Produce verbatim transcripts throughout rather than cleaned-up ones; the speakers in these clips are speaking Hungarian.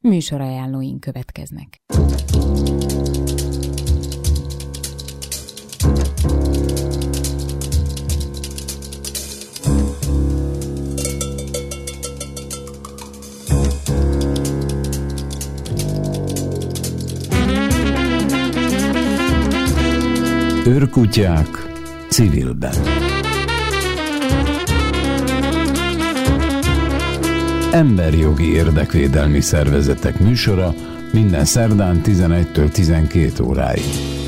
Műsorajánlóink következnek. Őrkutyák civilben. Emberjogi érdekvédelmi szervezetek műsora minden szerdán tizenegytől tizenkét óráig.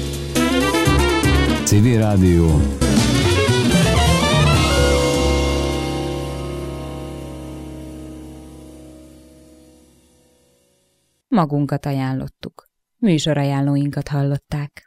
Civil Rádió. Magunkat ajánlottuk. Műsorajánlóinkat hallották.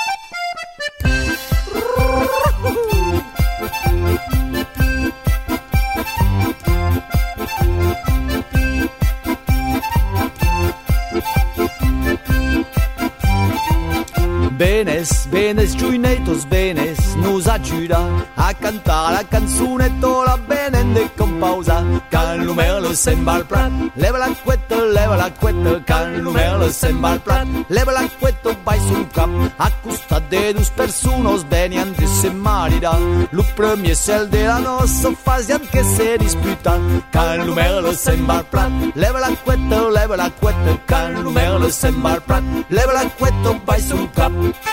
Benes, benes, giuinetos, benes, nos aiuta a cantare la canzonetto, la benende con pausa. Can l'umerlo sembra al plat, leva l'acquetto, leva l'acquetto, can l'umerlo sembra al plat, leva l'acquetto, vai sul cap, accusta de dus personos, benianti se marida. Lo premier cel de la nossa fase che se disputa. Can l'umerlo sembra al plat, leva l'acquetto, leva l'acquetto, can l'umerlo sembra al plat, leva l'acquetto, vai sul cap.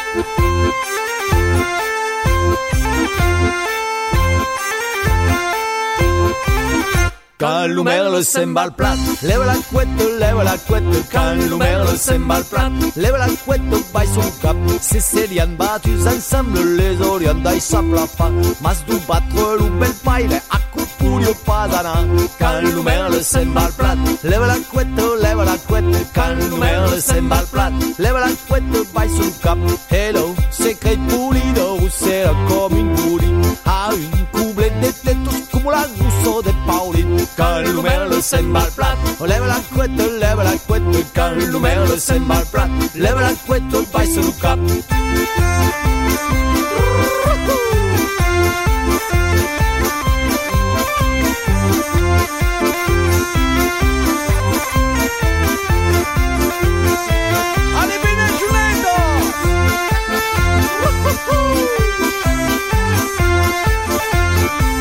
Can l'umerlo sembra al plat, leva l'acquetto, leva l'acquetto, can l'umerlo sembra al plat, leva l'acquetto, vai sul cap. Se serian battus ensemble, les oriandai s'aplapa, mas du battre un bel paire, a cupurio padana. Can l'umerlo sembra al plat, leva l'acquetto, leva l'acquetto, can l'umerlo sembra al plat, leva l'acquetto, vai sul cap. Hello, secret pulido, será come un buri, a un cuble de tetos como la gusto de Paulin. Can l'umerlo sembra al plat, leva l'acquetto, leva l'acquetto, can l'umerlo sembra al plat, leva l'acquetto, vai sul cap.